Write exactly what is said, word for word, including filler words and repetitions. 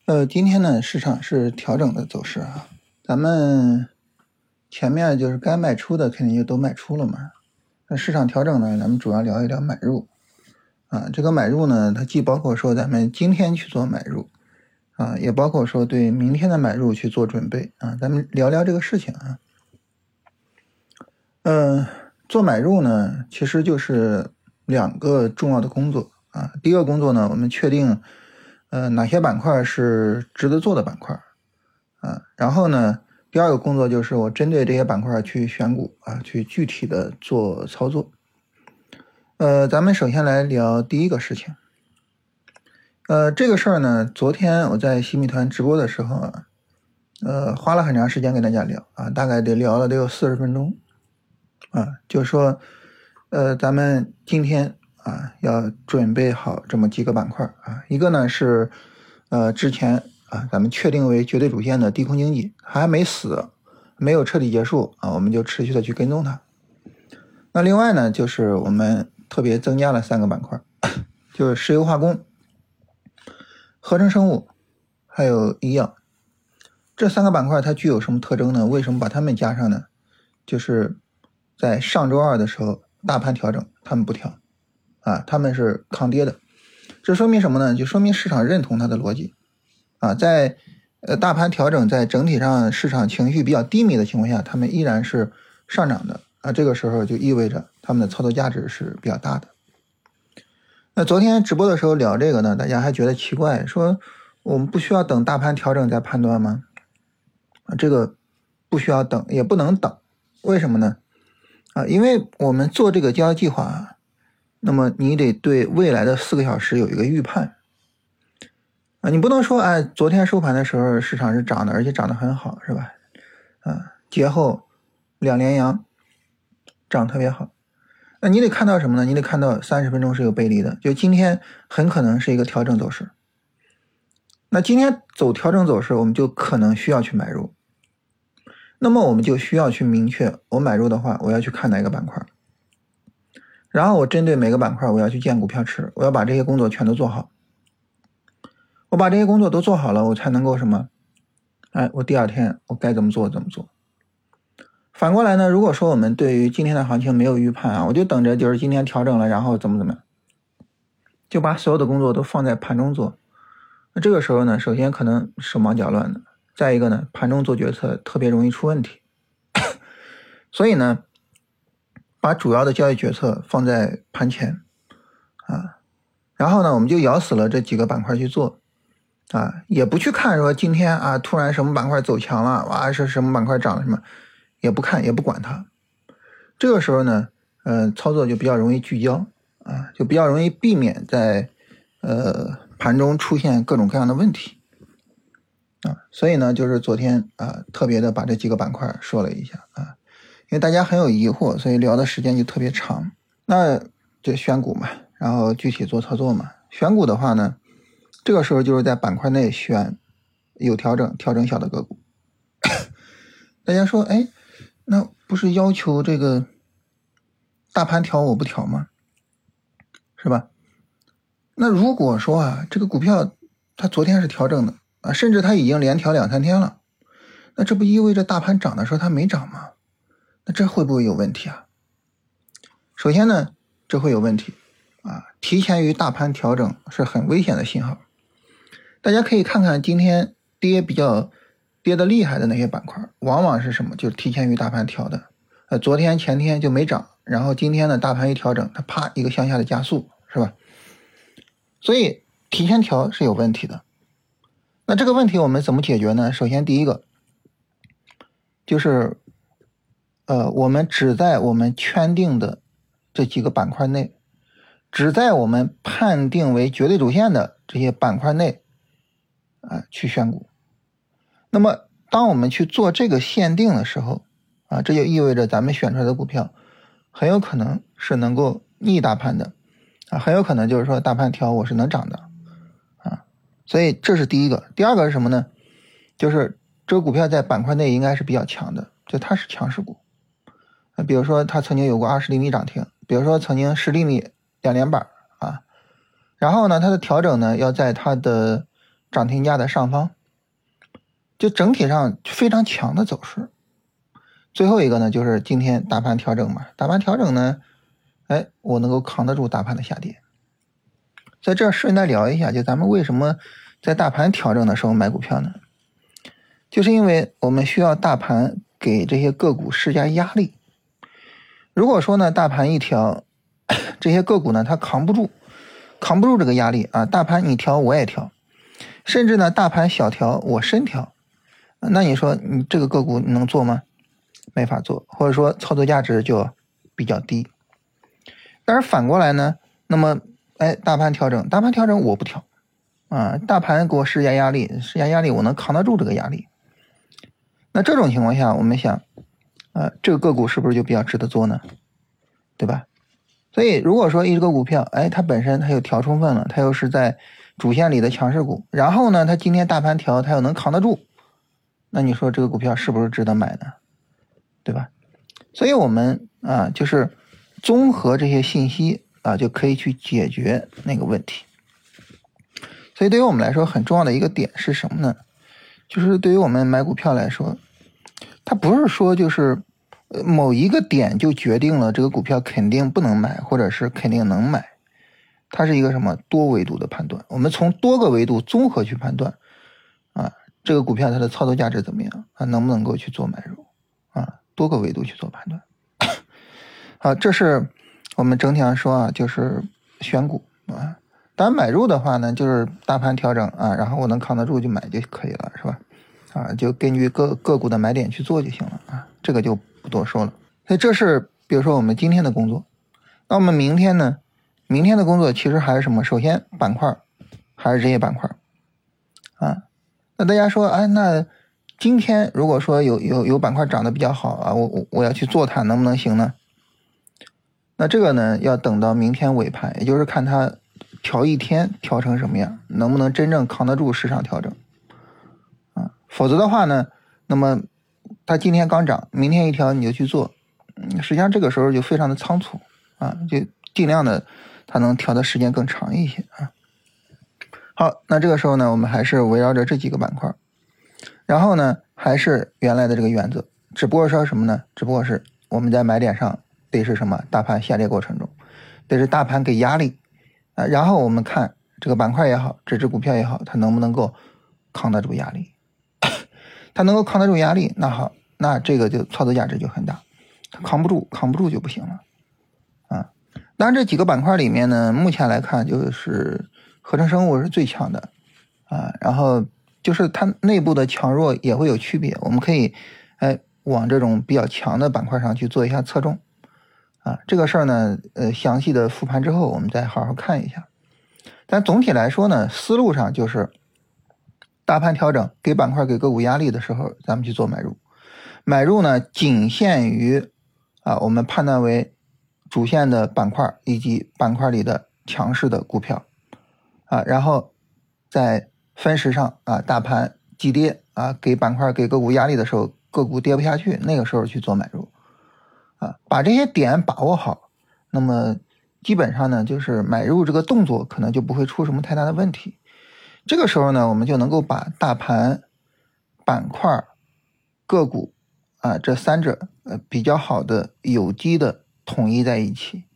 呃，今天呢，市场是调整的走势啊。咱们前面就是该卖出的肯定就都卖出了嘛。那市场调整呢，咱们主要聊一聊买入啊。这个买入呢，它既包括说咱们今天去做买入啊，也包括说对明天的买入去做准备啊。咱们聊聊这个事情啊。嗯、呃，做买入呢，其实就是两个重要的工作啊。第一个工作呢，我们确定呃哪些板块是值得做的板块啊。然后呢，第二个工作就是我针对这些板块去选股啊，去具体的做操作。呃，咱们首先来聊第一个事情。呃，这个事儿呢，昨天我在新米团直播的时候啊，呃，花了很长时间跟大家聊啊，大概得聊了得有四十分钟啊，就是说，呃，咱们今天啊要准备好这么几个板块啊，一个呢是呃之前啊咱们确定为绝对主线的低空经济还没死，没有彻底结束啊，我们就持续的去跟踪它。那另外呢，就是我们特别增加了三个板块，就是石油化工、合成生物还有医药。这三个板块它具有什么特征呢？为什么把它们加上呢？就是在上周二的时候大盘调整，他们不调啊，他们是抗跌的。这说明什么呢？就说明市场认同它的逻辑啊，在呃大盘调整，在整体上市场情绪比较低迷的情况下，他们依然是上涨的啊，这个时候就意味着他们的操作价值是比较大的。那昨天直播的时候聊这个呢，大家还觉得奇怪，说我们不需要等大盘调整再判断吗？啊，这个不需要等，也不能等，为什么呢？啊，因为我们做这个交易计划，那么你得对未来的四个小时有一个预判啊，你不能说哎，昨天收盘的时候市场是涨的，而且涨得很好，是吧？啊，节后两连阳，涨特别好。那你得看到什么呢？你得看到三十分钟是有背离的，就今天很可能是一个调整走势。那今天走调整走势，我们就可能需要去买入。那么我们就需要去明确，我买入的话，我要去看哪个板块，然后我针对每个板块，我要去建股票池，我要把这些工作全都做好。我把这些工作都做好了，我才能够什么？哎，我第二天我该怎么做怎么做。反过来呢，如果说我们对于今天的行情没有预判啊，我就等着就是今天调整了，然后怎么怎么样，就把所有的工作都放在盘中做。那这个时候呢，首先可能手忙脚乱的，再一个呢，盘中做决策特别容易出问题。所以呢，把主要的交易决策放在盘前啊，然后呢，我们就咬死了这几个板块去做啊，也不去看说今天啊突然什么板块走强了，哇是什么板块涨了什么，也不看也不管它。这个时候呢，呃，操作就比较容易聚焦啊，就比较容易避免在呃盘中出现各种各样的问题啊。所以呢，就是昨天啊特别的把这几个板块说了一下啊。因为大家很有疑惑，所以聊的时间就特别长。那就选股嘛，然后具体做操作嘛。选股的话呢，这个时候就是在板块内选有调整、调整小的个股。大家说，哎，那不是要求这个大盘调我不调吗？是吧？那如果说啊，这个股票它昨天是调整的啊，甚至它已经连调两三天了，那这不意味着大盘涨的时候它没涨吗？那这会不会有问题啊？首先呢，这会有问题啊，提前于大盘调整是很危险的信号。大家可以看看今天跌比较跌得厉害的那些板块，往往是什么？就是提前于大盘调的。呃，昨天前天就没涨，然后今天呢大盘一调整，它啪一个向下的加速，是吧？所以提前调是有问题的。那这个问题我们怎么解决呢？首先第一个就是呃，我们只在我们圈定的这几个板块内，只在我们判定为绝对主线的这些板块内啊去选股。那么当我们去做这个限定的时候啊，这就意味着咱们选出来的股票很有可能是能够逆大盘的啊，很有可能就是说大盘调我是能涨的啊。所以这是第一个。第二个是什么呢？就是这个股票在板块内应该是比较强的，就它是强势股。比如说它曾经有过二十厘米涨停，比如说曾经十厘米两连板啊，然后呢它的调整呢要在它的涨停价的上方，就整体上非常强的走势。最后一个呢，就是今天大盘调整嘛，大盘调整呢，哎，我能够扛得住大盘的下跌。在这顺带聊一下，就咱们为什么在大盘调整的时候买股票呢？就是因为我们需要大盘给这些个股施加压力。如果说呢，大盘一调，这些个股呢它扛不住，扛不住这个压力啊，大盘你调我也调，甚至呢大盘小调我深调，那你说你这个个股你能做吗？没法做，或者说操作价值就比较低。但是反过来呢，那么哎，大盘调整，大盘调整我不调啊，大盘给我施加压力，施加压力我能扛得住这个压力。那这种情况下，我们想，呃，这个个股是不是就比较值得做呢？对吧？所以如果说一个股票，哎，它本身它又调充分了，它又是在主线里的强势股，然后呢，它今天大盘调，它又能扛得住，那你说这个股票是不是值得买呢？对吧？所以我们啊，就是综合这些信息啊，就可以去解决那个问题。所以对于我们来说，很重要的一个点是什么呢？就是对于我们买股票来说，它不是说就是某一个点就决定了这个股票肯定不能买，或者是肯定能买。它是一个什么多维度的判断，我们从多个维度综合去判断啊，这个股票它的操作价值怎么样啊，能不能够去做买入啊，多个维度去做判断。好，这是我们整体上说啊，就是选股啊。当然买入的话呢，就是大盘调整啊，然后我能扛得住就买就可以了，是吧？啊，就根据个个股的买点去做就行了啊，这个就不多说了。所以这是比如说我们今天的工作。那我们明天呢？明天的工作其实还是什么？首先板块还是这些板块啊。那大家说，哎，那今天如果说有有有板块涨得比较好啊，我我我要去做它，能不能行呢？那这个呢，要等到明天尾盘，也就是看它调一天调成什么样，能不能真正扛得住市场调整啊？否则的话呢，那么它今天刚涨，明天一调你就去做，嗯，实际上这个时候就非常的仓促啊，就尽量的它能调的时间更长一些啊。好，那这个时候呢，我们还是围绕着这几个板块，然后呢，还是原来的这个原则，只不过说什么呢？只不过是我们在买点上得是什么？大盘下跌过程中，得是大盘给压力啊，然后我们看这个板块也好，这只股票也好，它能不能够扛得住压力？它能够扛得住压力，那好，那这个就操作价值就很大。它扛不住，扛不住就不行了啊。当然，这几个板块里面呢，目前来看就是合成生物是最强的啊，然后就是它内部的强弱也会有区别，我们可以哎往这种比较强的板块上去做一下侧重啊。这个事儿呢，呃，详细的复盘之后我们再好好看一下。但总体来说呢，思路上就是大盘调整给板块给个股压力的时候，咱们去做买入。买入呢，仅限于啊我们判断为主线的板块以及板块里的强势的股票啊，然后在分时上啊，大盘急跌啊，给板块给个股压力的时候，个股跌不下去，那个时候去做买入啊，把这些点把握好，那么基本上呢，就是买入这个动作可能就不会出什么太大的问题。这个时候呢，我们就能够把大盘、板块、个股啊这三者呃比较好的有机的统一在一起